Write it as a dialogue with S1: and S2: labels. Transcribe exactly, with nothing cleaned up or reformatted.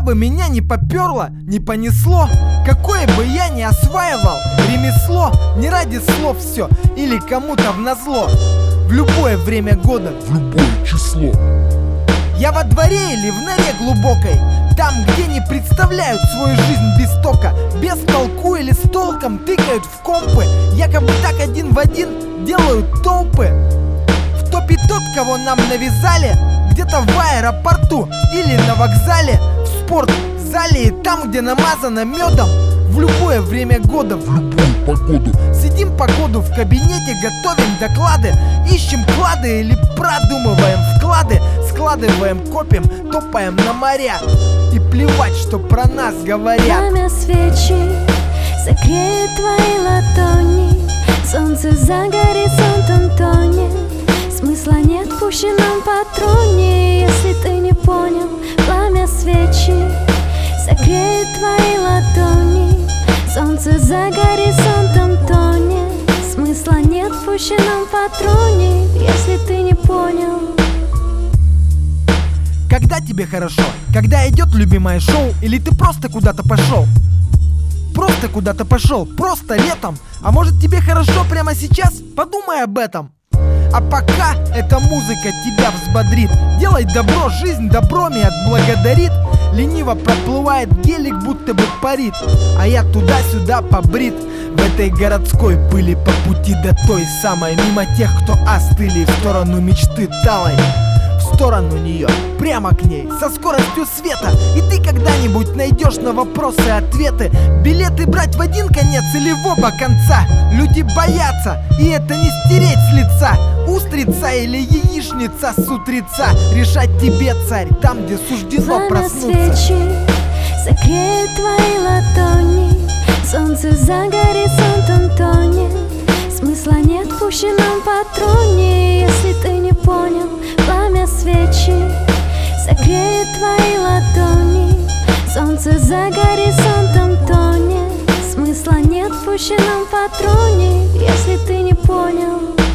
S1: бы меня не поперло, не понесло, какое бы я ни осваивал ремесло, не ради слов все или кому-то в назло, в любое время года,
S2: в любое число.
S1: Я во дворе или в норе глубокой, там, где не представляют свою жизнь без тока, без толку или с толком тыкают в компы, якобы так один в один делают толпы. В топе тот, кого нам навязали, где-то в аэропорту или на вокзале, в спортзале и там, где намазано медом, в любое время года,
S2: в любую погоду.
S1: Сидим по году в кабинете, готовим доклады, ищем клады или продумываем вклады, складываем, копим, топаем на моря. И плевать, что про нас говорят.
S3: Пламя свечи согреет твои ладони, солнце за горизонтом тонет, смысла нет в пущенном патроне, если ты не понял. Пламя свечи согреет твои ладони, солнце за горизонтом тонет, смысла нет в пущенном патроне, если ты не понял.
S1: Когда тебе хорошо? Когда идет любимое шоу? Или ты просто куда-то пошел? Просто куда-то пошел, просто летом. А может тебе хорошо прямо сейчас? Подумай об этом. А пока эта музыка тебя взбодрит, делай добро, жизнь добром и отблагодарит. Лениво проплывает гелик, будто бы парит, а я туда-сюда побрит в этой городской пыли по пути до той самой, мимо тех, кто остыли, в сторону мечты талой, в сторону нее, прямо к ней, со скоростью света. И ты когда-нибудь найдешь на вопросы ответы. Билеты брать в один конец или в оба конца? Люди боятся, и это не стереть с лица. Устрица или яичница с утреца, решать тебе, царь, там, где суждено
S3: Пламя
S1: проснуться.
S3: свечи согреет твои ладони, солнце за горизонтом тонет, смысла нет в пущенном патроне, если ты не понял. Пламя свечи согреет твои ладони, солнце за горизонтом тонет, смысла нет в пущенном патроне, если ты не понял.